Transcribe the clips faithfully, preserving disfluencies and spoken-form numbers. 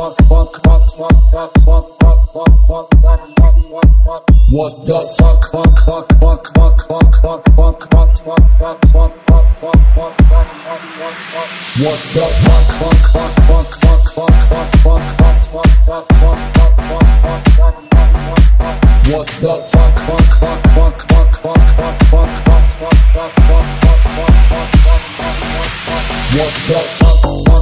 What the fuck? What the What the fuck? What the fuck?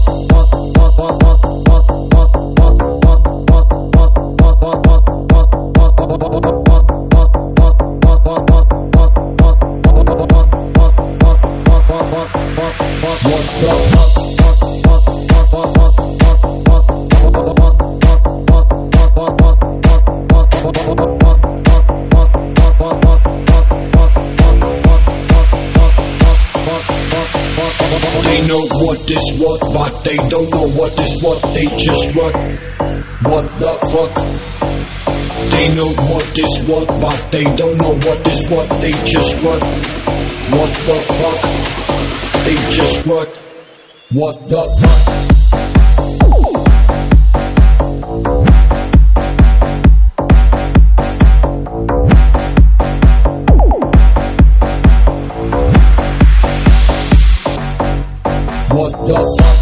They know what is what, but they don't know what is what, they just what. What the fuck? They know what is what, but they don't know what is what, they just what. What the fuck? They just what? What the fuck? What the fuck?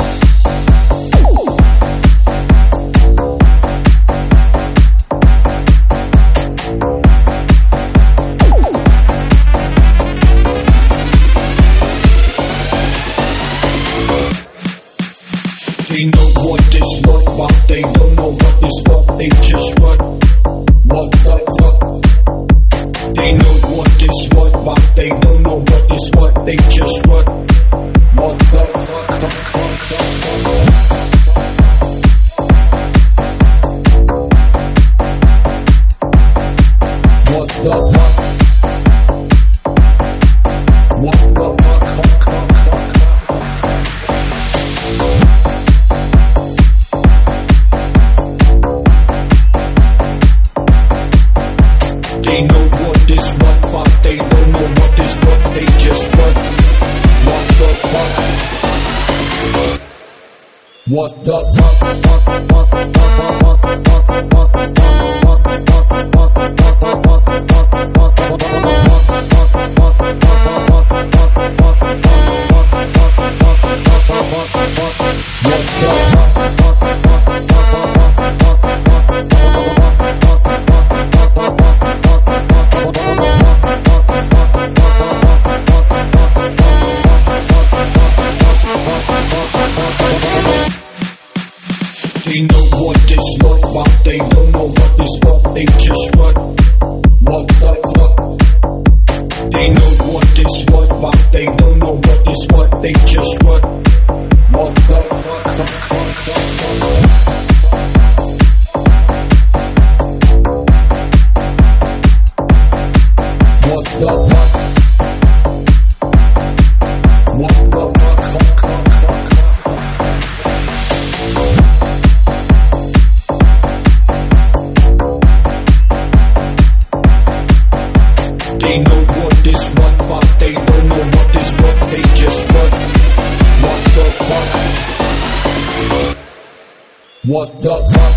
They know what is what, but they don't know what is what, they just what. What the fuck? They know what is what, but they don't know what is what, they just what. What the fuck? Fuck, fuck, fuck, fuck. What the fuck? What the fuck? Fuck, fuck, fuck, fuck. They know what is what, but they don't know what is what, they just what. What the fuck? What the fuck? They know what is what, but they don't know what is what, they just what. What the fuck? They know what is what, but they don't know what is what, they just what. What the fuck? Fuck, fuck, fuck, fuck. What the fuck? What the fuck? Fuck, fuck, fuck, fuck. They know what is what, but they don't know what is what, they just what. What the fuck? What the fuck?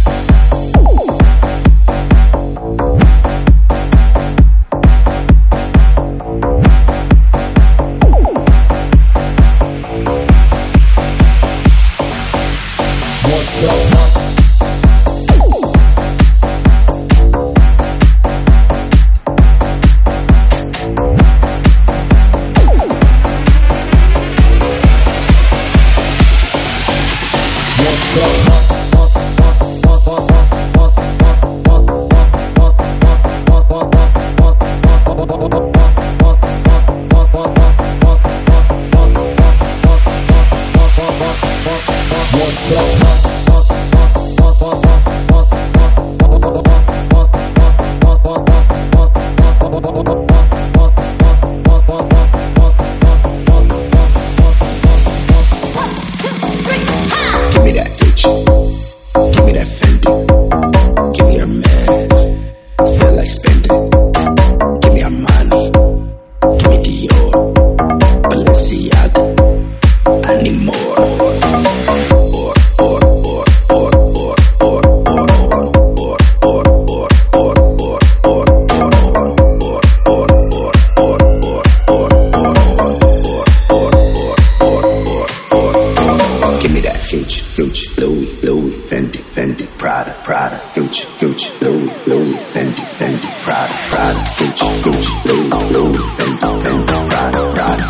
What the fuck? Anymore, or, or, or. me that Gucci, Gucci, Louis, Louis, Fendi, Fendi, Prada, Prada, Gucci, Gucci, Louis, Louis, Fendi, Fendi, Prada, Prada, Gucci, Gucci, Louis, Louis, Fendi, Fendi, Prada, Prada,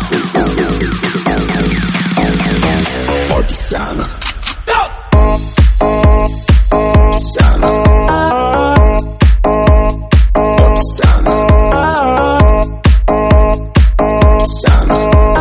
Artisana, Artisana, Artisana, Artisana.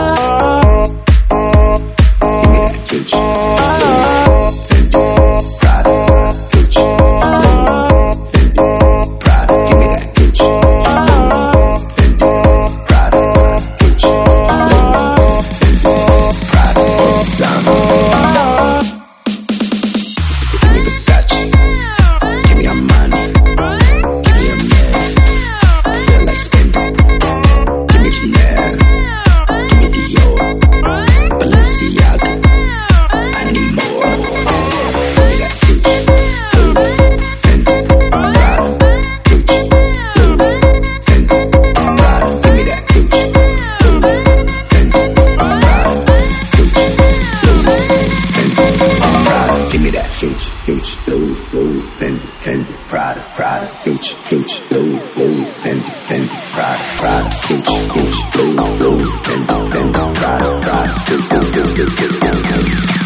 Gucci, Gucci, Louis, Louis, Fendi, Fendi, Prada, Prada, Gucci, Gucci, Louis, Louis, Fendi, Fendi, Prada, Prada, Gucci, Gucci, Gucci, Gucci,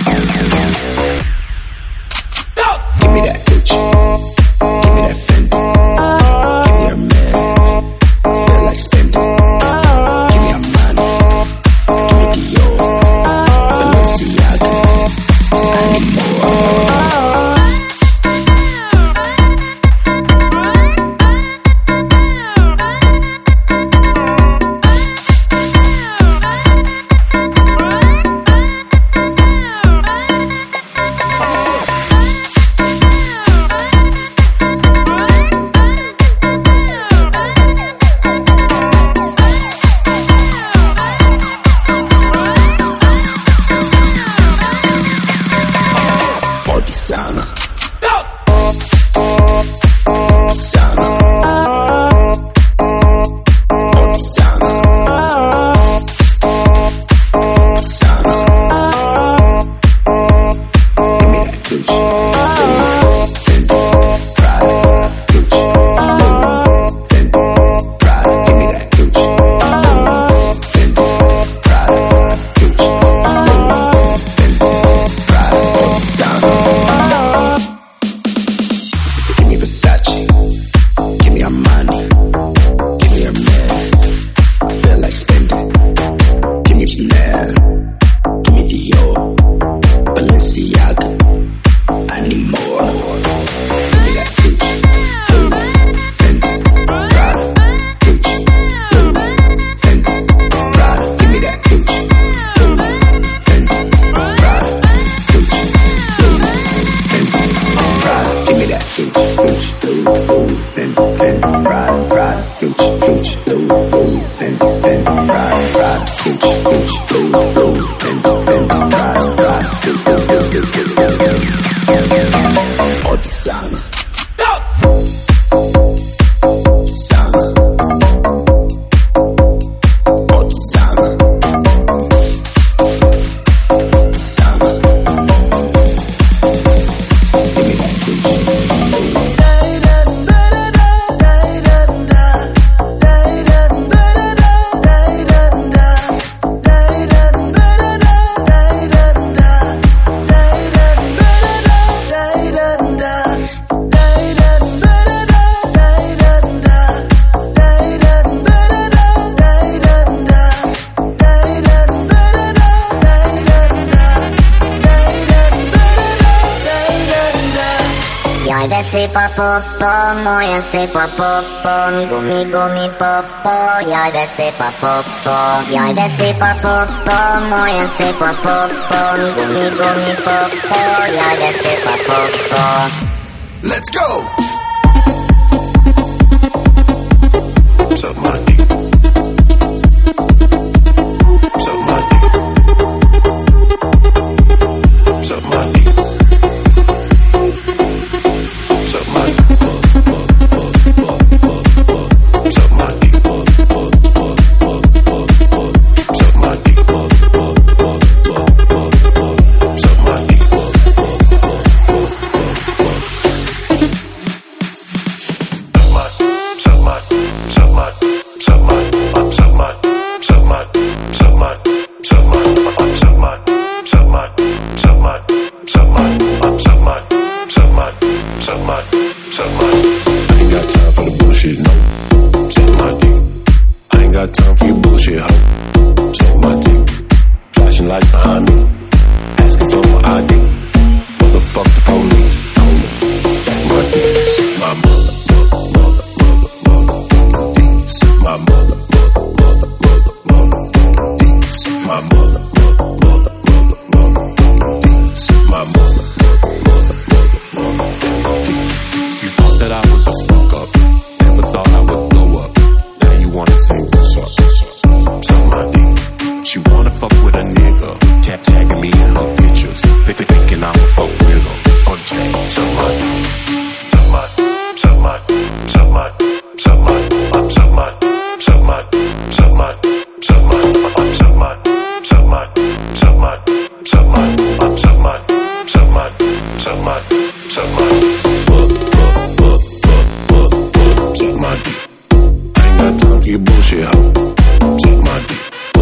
give me that Gucci, give me that Fendi, give me a man, feel like spending, give me a money, give me Dior, Balenciaga, I need more. Artisana, Artisana, Artisana, Artisana. Give me that Gucci, Fendi, Prada, Gucci, Fendi, Prada. Give me that Gucci, Fendi, Prada, Gucci, Fendi, Prada, Artisana. Give me Versace, give me Armani, give me a man, I feel like spending. Give me Chanel, give me Dior, Balenciaga, I need more. Give me that Gucci, Louis, Fendi, Prada, Gucci, Louis, Fendi, Prada. Give me that Gucci, Louis, Fendi, Prada, Gucci, Louis, Fendi, Prada. Give me that Gucci, Gucci, Louis, Louis, Fendi, Fendi, Prada, Prada, Gucci, Gucci, Louis, Louis, Fendi, Fendi, Prada, Prada, Gucci, Gucci, Louis, Louis, Fendi, Fendi, Prada, Prada, Gucci, Gucci, Gucci, Gucci, Artisana, Artisana, Artisana, Artisana. Give me that Gucci, Jaj, de szép a poppom, olyan szép a poppom, gumi, gumi poppom, jaj, de szép a poppom. Jaj, de szép a poppom, olyan szép a poppom, gumi, gumi poppom, jaj, de szép a poppom. let's go! Suck my dick. Suck my dick. Suck my dick. Suck my dick. Suck my dick. Suck my dick. Suck my dick. suck my, uh, suck my, suck my, suck my, suck my. I ain't got time for the bullshit, no. Suck my dick. I ain't got time for your bullshit, ho. Suck my dick. Flashing lights behind me, asking for my I D. Motherfuck the police. Suck my dick. Suck my mother, mother, mother, mother, mother, dick. Suck my mother, mother, mother, mother, mother, dick. Suck my mother, mother, mother, mother, mother, dick. Suck my mother, mother, mother, mother, mother, dick. You thought that I was a fuck up, never thought I would blow up. Now you wanna think what's up? Suck my dick. She wanna fuck with a nigga, tag tagging me in her pictures, thinking I'm a fuck with her. Okay, suck my dick. Suck my, suck my, suck my, suck my, uh, suck my, suck my, suck my, suck my, uh, suck my, suck my, suck my, suck my, uh, suck my, suck my, suck my, suck my, uh, uh, uh, uh, uh, suck my dick. I ain't got time for your bullshit, ho. Suck my dick.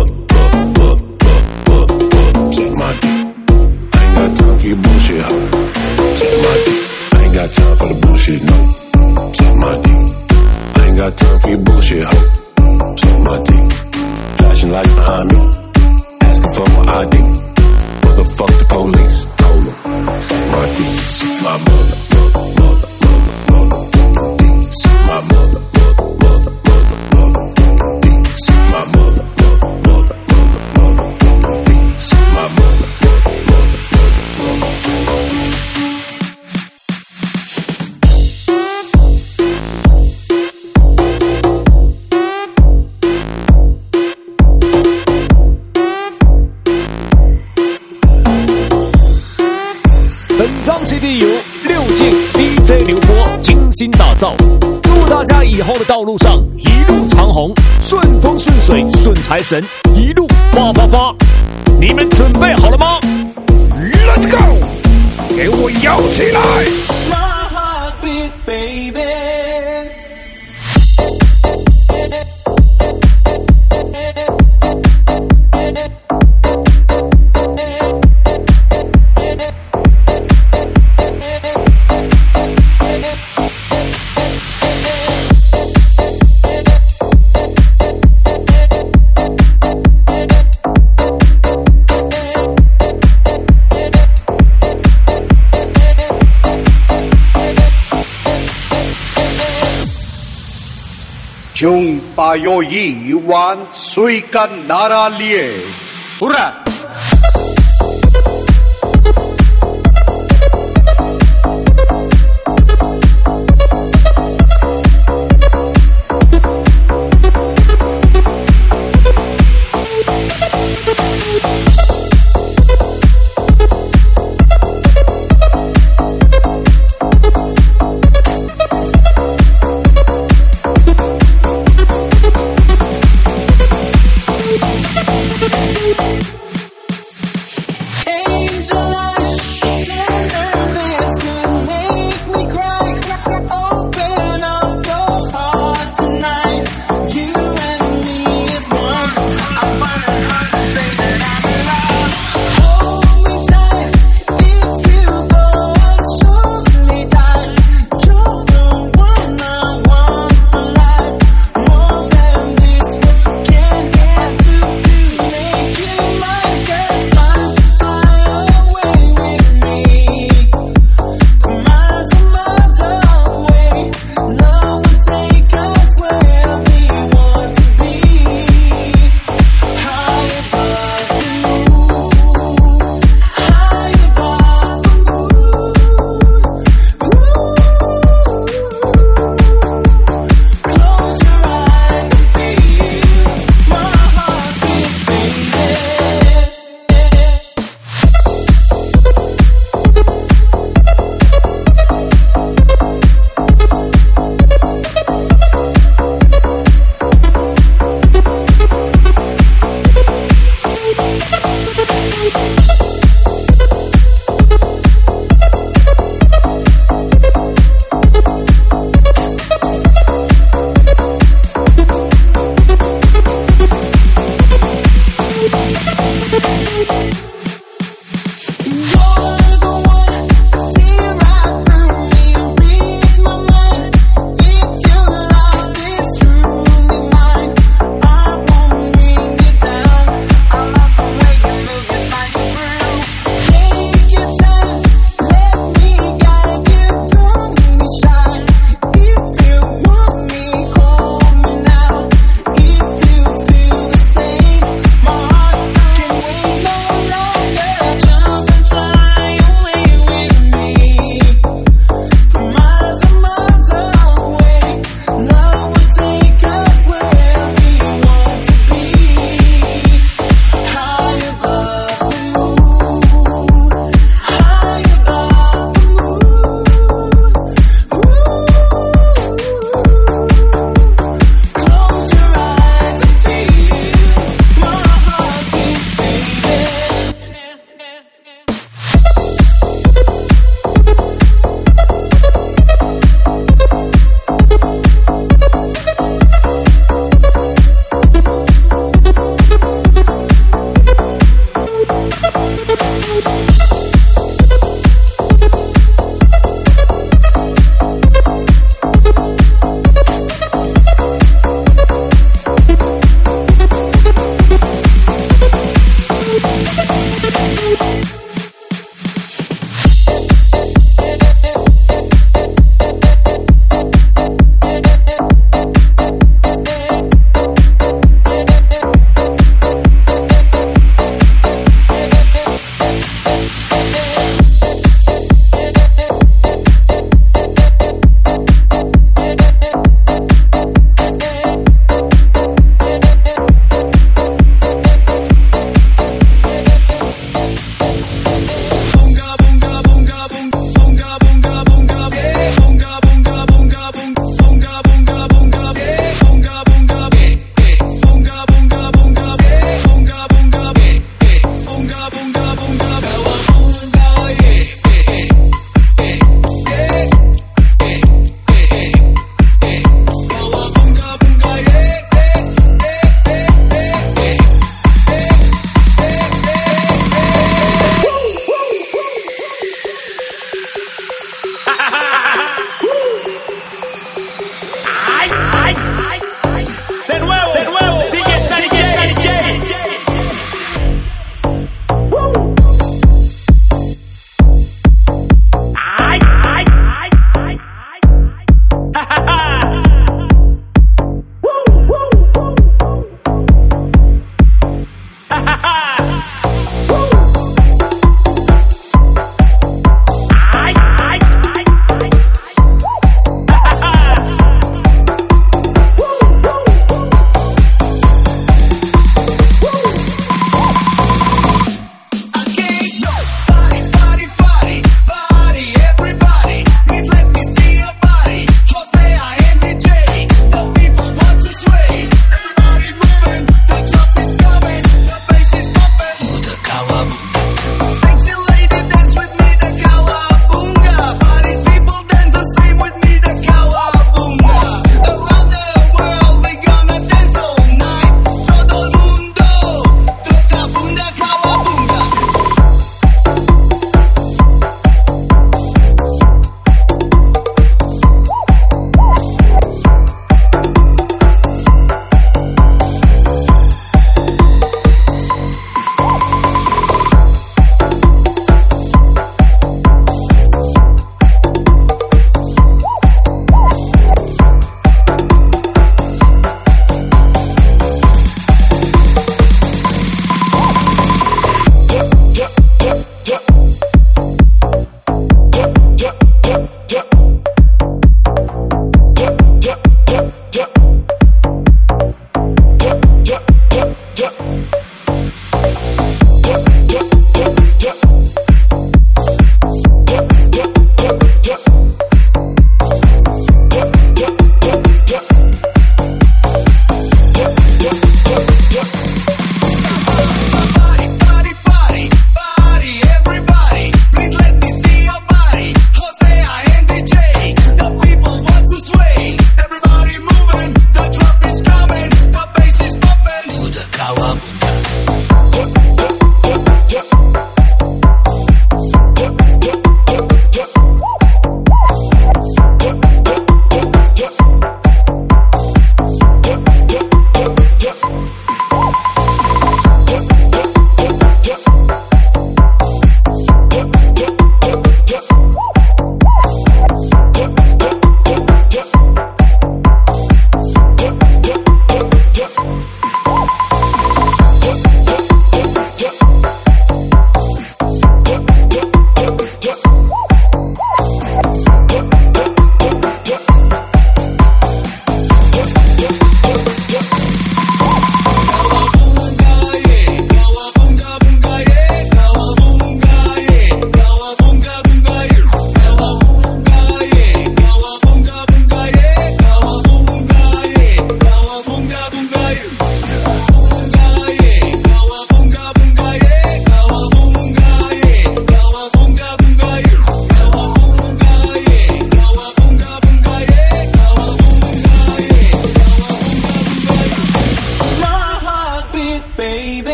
Suck my dick. I ain't got time for your bullshit, ho. Suck my dick. I ain't got time for the bullshit, no. Suck my dick. I ain't got time for your bullshit, ho. Suck my dick. Flashing lights behind me, asking for my I D. Motherfuck the police. Hold on. Suck my dick. Suck my mother, mother, mother, mother, mother, dick. Suck my mother, mother, mother, mother, mother, dick. Suck my mother, mother, mother, mother, mother, dick. Suck my mother, mother, mother, mother, mother, dick. 本张 C D 由六进 D J 刘波精心打造，祝大家以后的道路上一路长虹，顺风顺水顺财神，一路发发发！你们准备好了吗 ？Let's go， 给我摇起来 ！My heartbeat, baby。 穷八有一万，谁敢拿他脸？不然。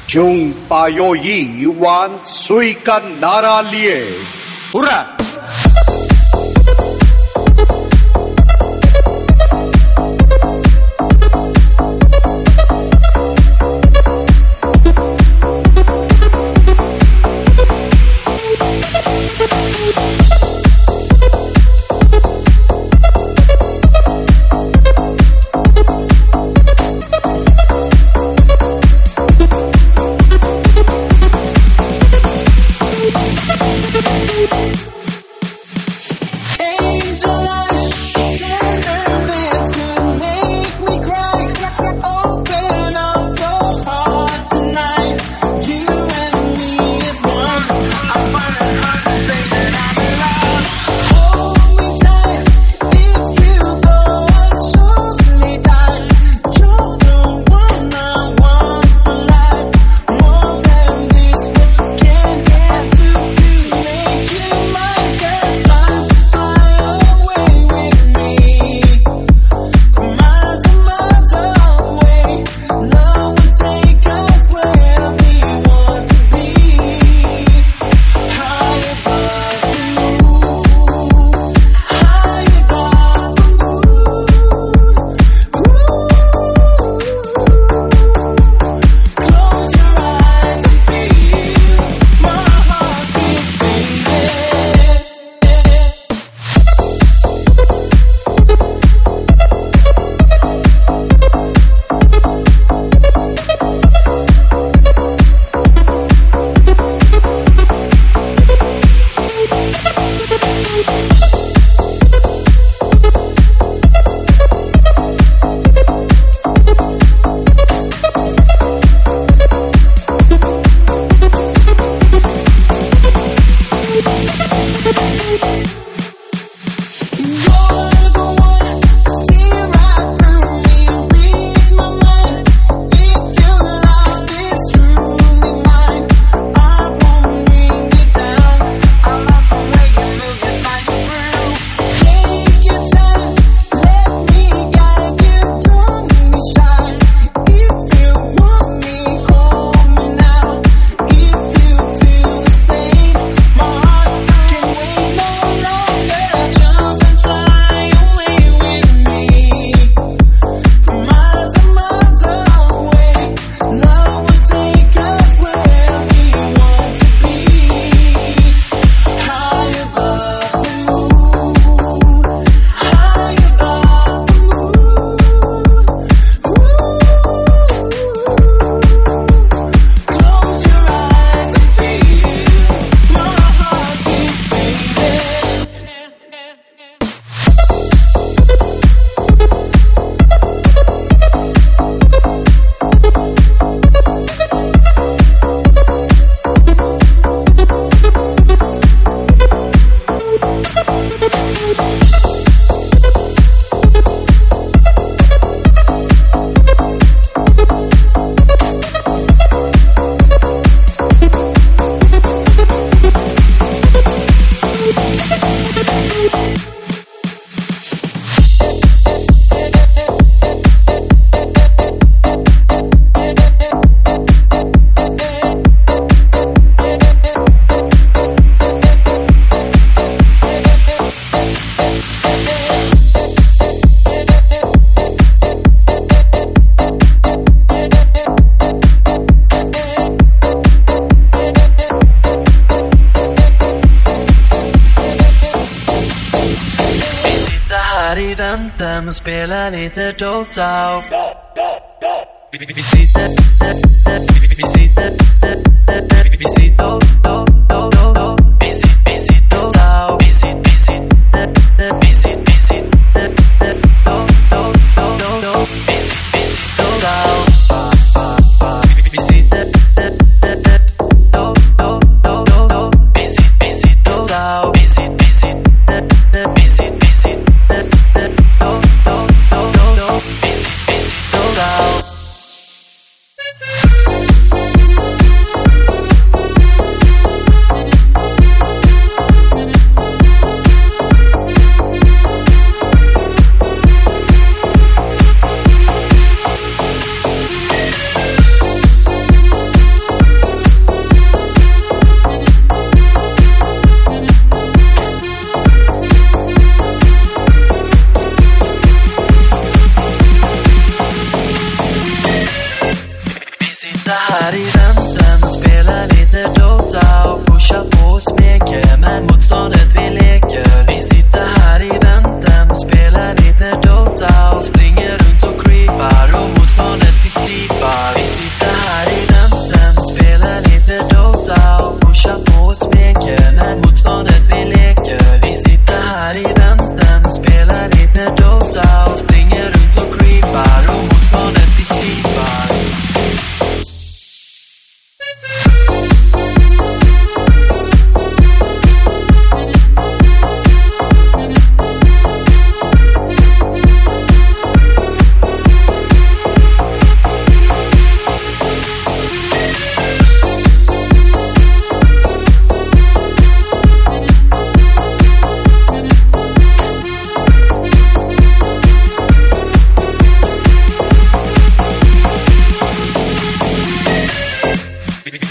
穷八有一万，谁敢拿拉列？ 不然。 vänta med att spela lite Dota. Vi, vi sitter, vi sitter, vi sitter, vi sitter, vi sitter, vi sitter, vi sitter, vi sitter, vi sitter, vi sitter, vi sitter. We'll be right back.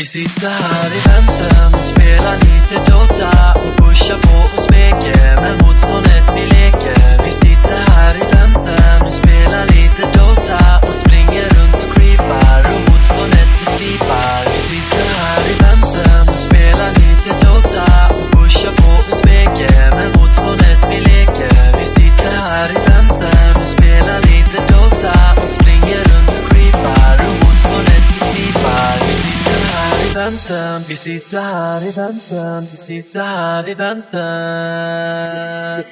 sitter här i väntan och spelar lite Dota och pushar på och smeker med motståndet vi leker. Vi sitter här i väntan och spelar lite Dota och springer runt och creepar och motståndet vi slipar. Vi sitter här i väntan och spelar lite Dota och pushar på och smeker med motståndet vi leker. Vi sitter här i väntan och spelar lite Dota och springer runt och creepar och motståndet vi slipar. Vi sitter här i väntan, vi sitter här i väntan, vi sitter här i väntan.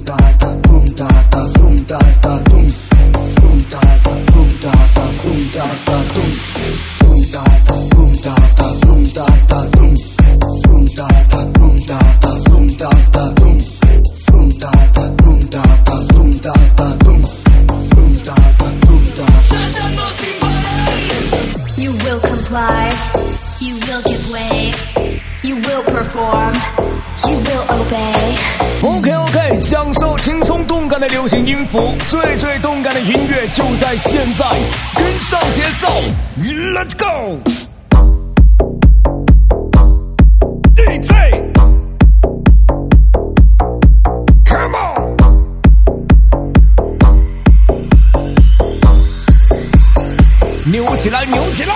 You will comply, you will give way, you will perform, you will obey. OK OK， 享受轻松动感的流行音符，最最动感的音乐就在现在，跟上节奏 ，Let's go。D J。Come on！ 扭起来，扭起来！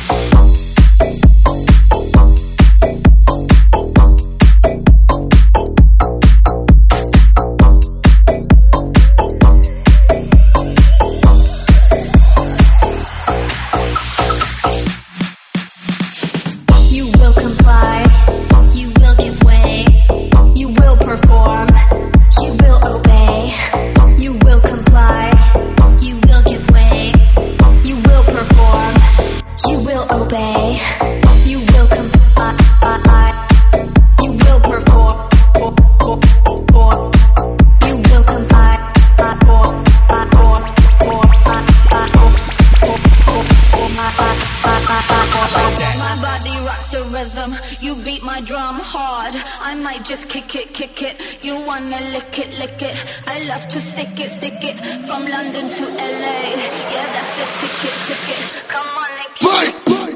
Just kick it, kick it. You wanna lick it, lick it. I love to stick it, stick it. From London to L A. Yeah, that's the ticket, ticket. Come on and kick it.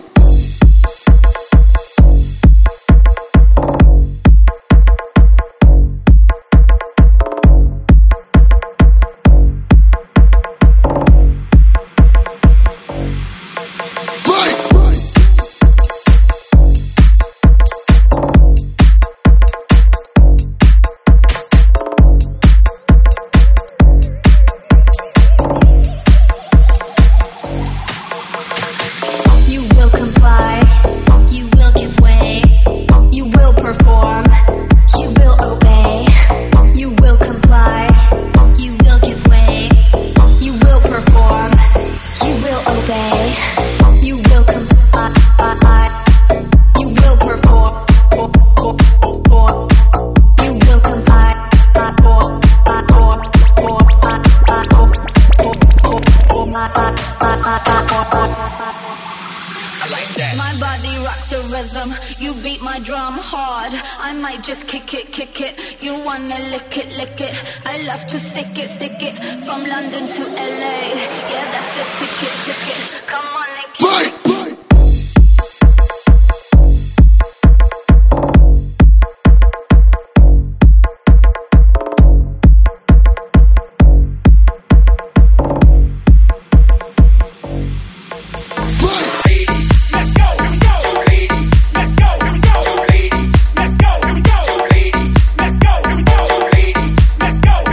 Just kick it, kick it. You wanna lick it, lick it. I love to stick it, stick it. From London to L A. Yeah, that's the ticket, ticket. Come on and kick it.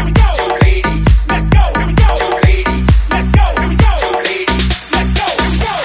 Go!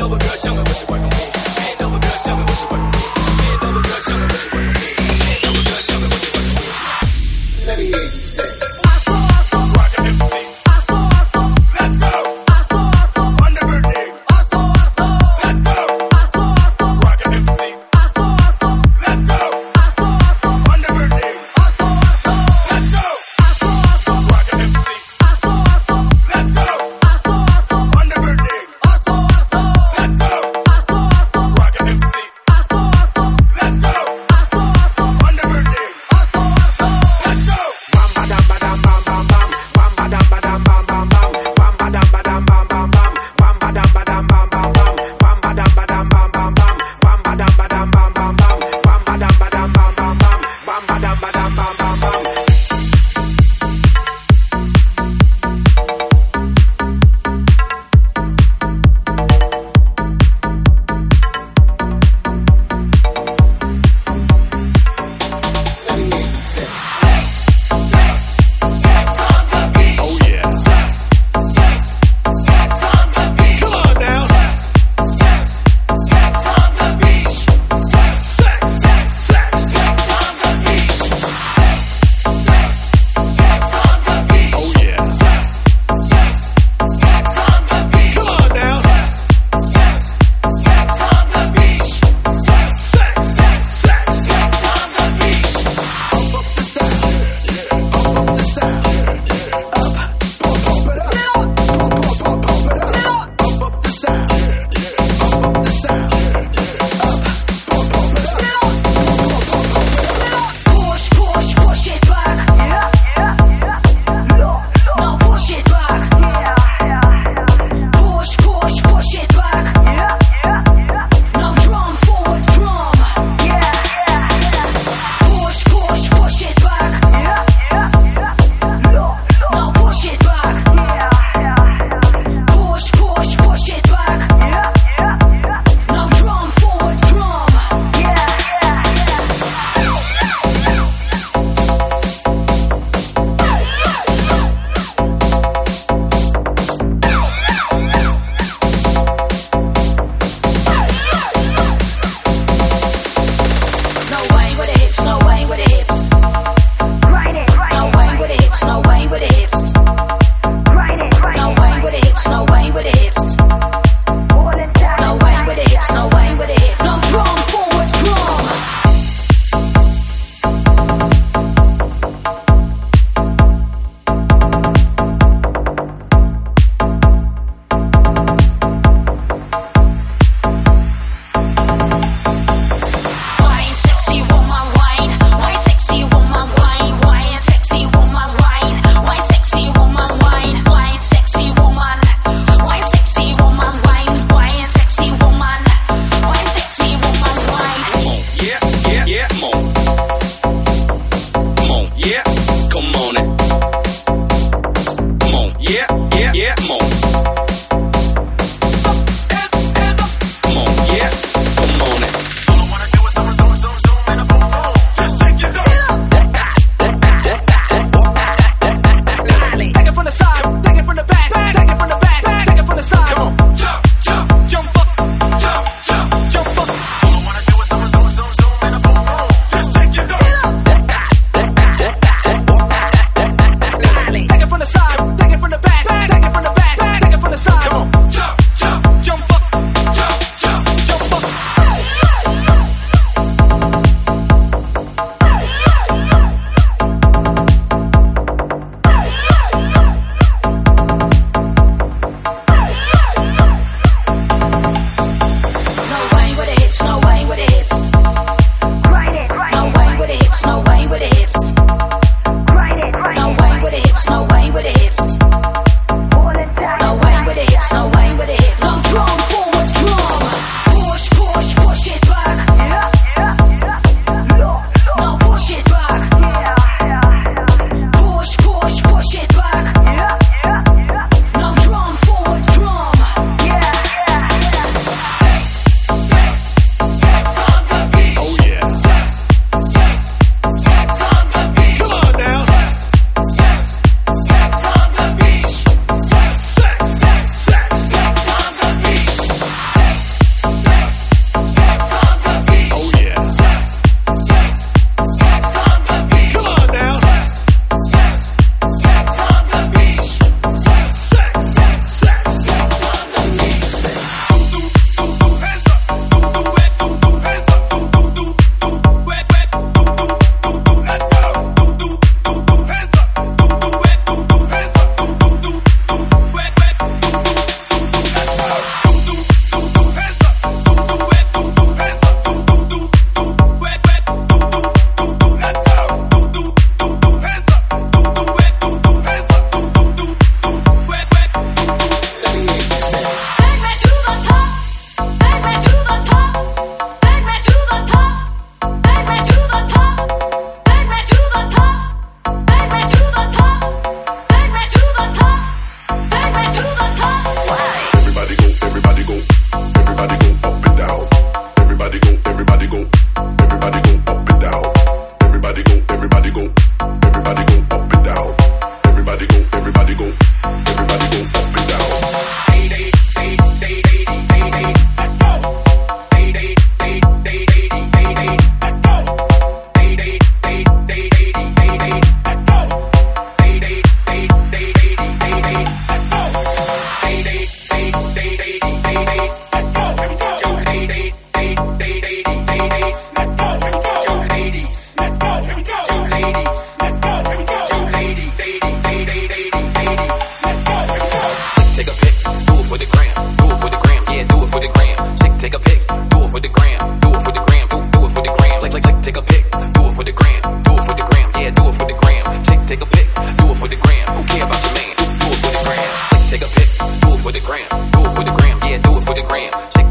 都不可想问我是外公婆，别都不可想问我是外公婆，别都不可想问我是外公婆，别都不可想问我是外公婆。Let me hear you say. Rockin' M C. Let's go. On the birthday. Let's go. Rockin' M C. Let's go. On the birthday. Let's go. Rockin' M C. Let's go. On the birthday. Let's go. Rockin' M C. Let's go. On the birthday. Let's go. Mama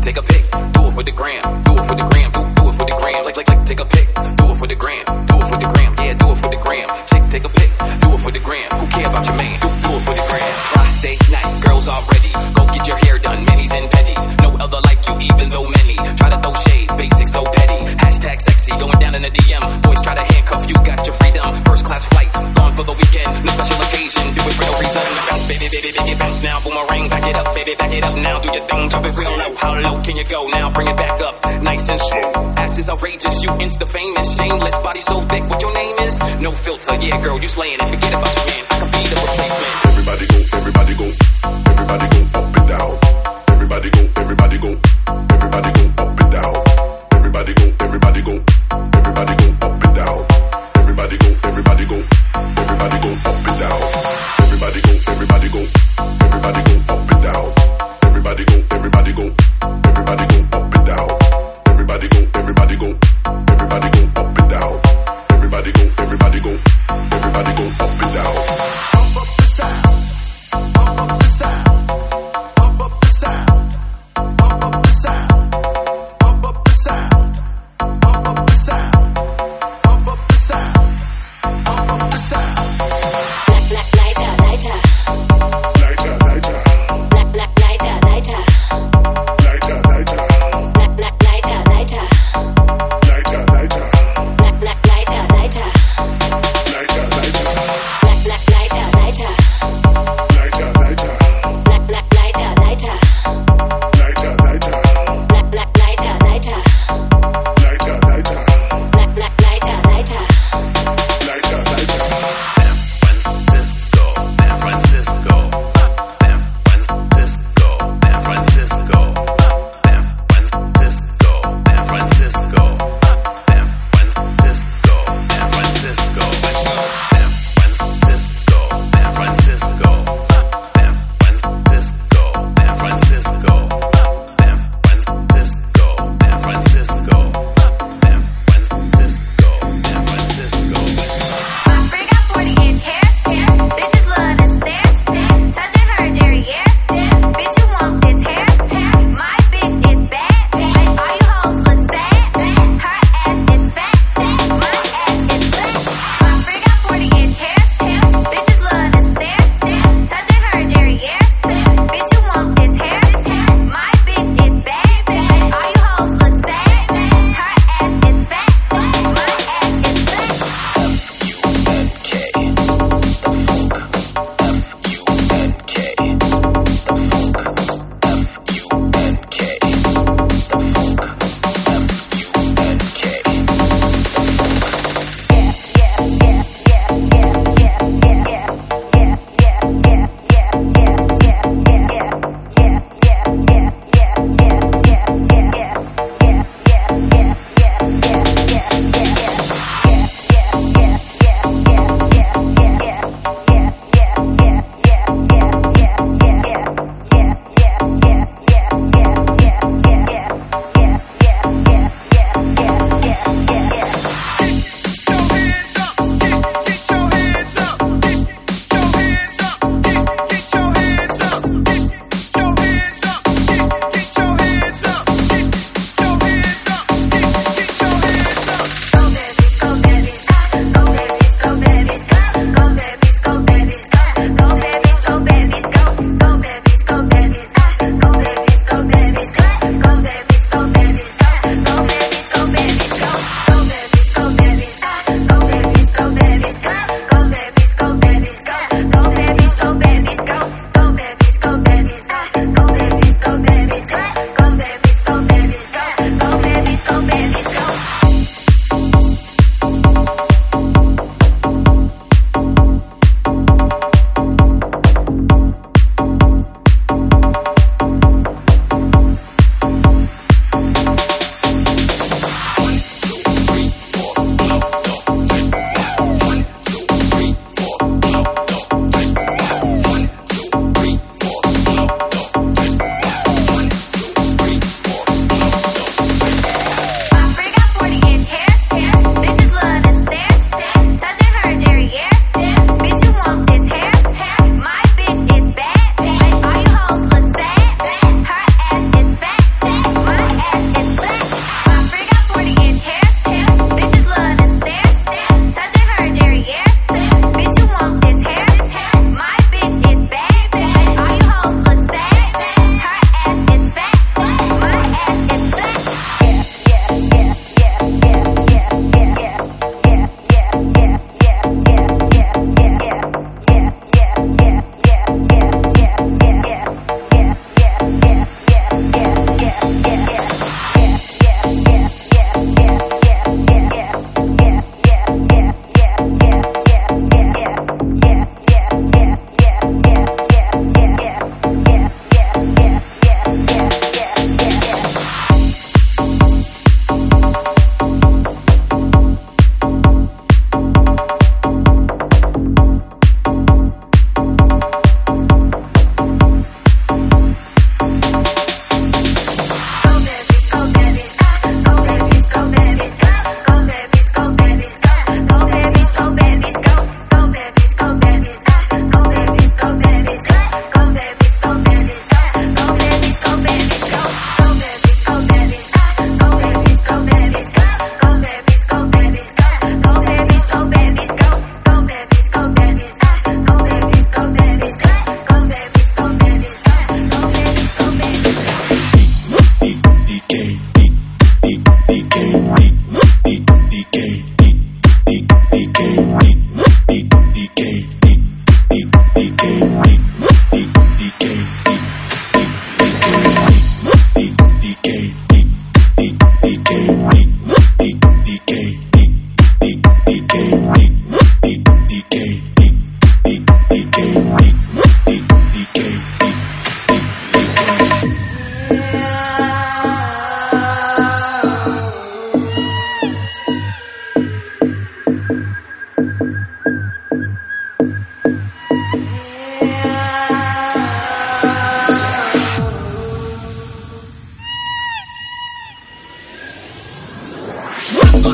take a pic, do it for the gram, do it for the gram, do, do it for the gram. Like, like, like, take a pic, do it for the gram, do it for the gram, yeah, do it for the gram. Chick, take a pic, do it for the gram. Who care about your man? Do, do it for the gram. Friday night, girls all ready, go get your hair done, manis and petties. No other like you, even though many try to throw shade, basic so petty. Hashtag sexy, going down in the D M. Boys try to handcuff you, got your freedom. First class flight, gone for the weekend. No special occasion, do it for no reason. Bounce, baby, baby, baby, bounce now. Boomerang, back it up, baby, back it up now. Do your thing, drop it real low. How low can you go now? Bring it back up, nice and slow. Ass is outrageous, you insta famous. Shameless, body so thick, what your name is? No filter, yeah, girl, you slaying it. Forget about your man, I can be the replacement. Everybody go, everybody go, everybody go up and down. Everybody go, everybody go, everybody go up and down. Everybody go, everybody go, everybody go up and down. Everybody go, everybody go, everybody go up and down. Everybody go, everybody go, everybody go up and down. Everybody go, everybody go, everybody go up and down. Everybody go, everybody go, everybody go up and down. Everybody go, everybody go, everybody go up and down. Pump up the sound, pump up the sound, pump up the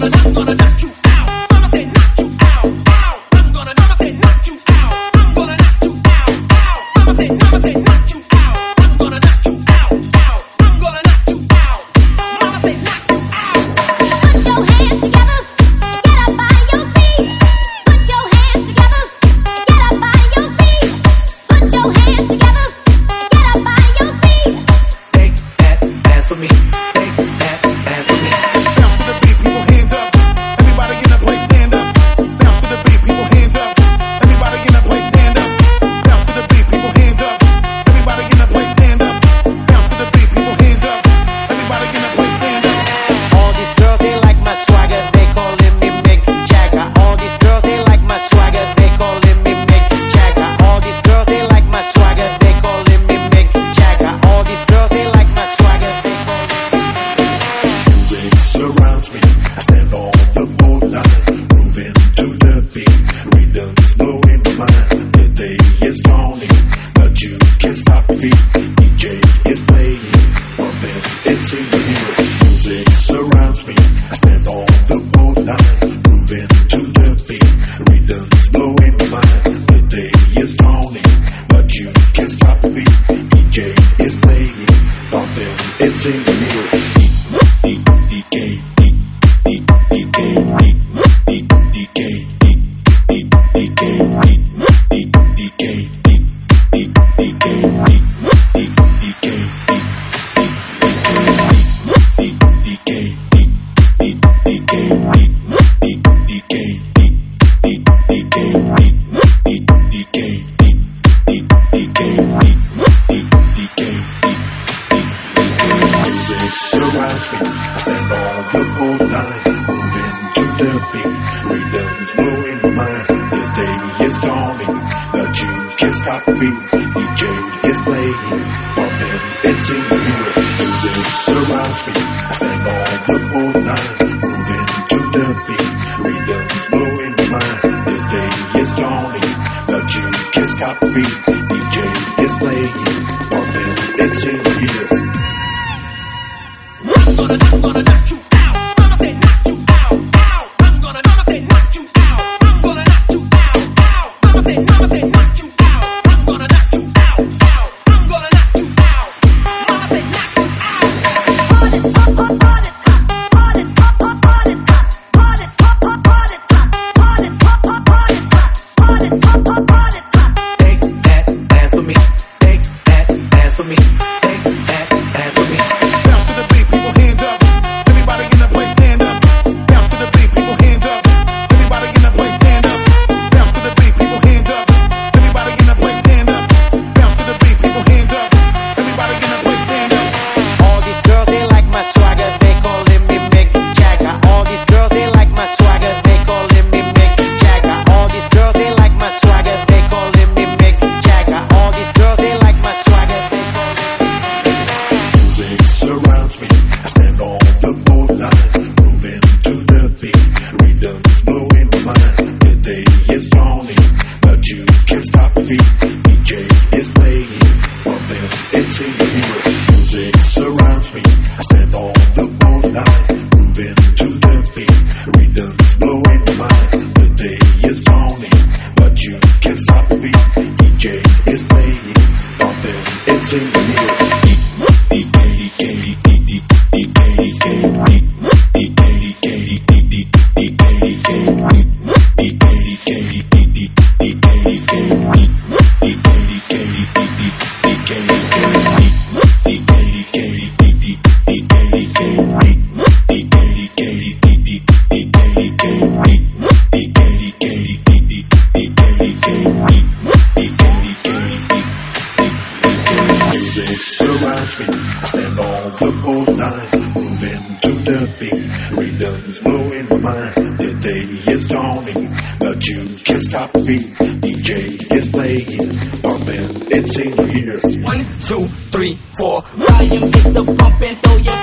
One, two, three, four. Volume, get the pump and throw your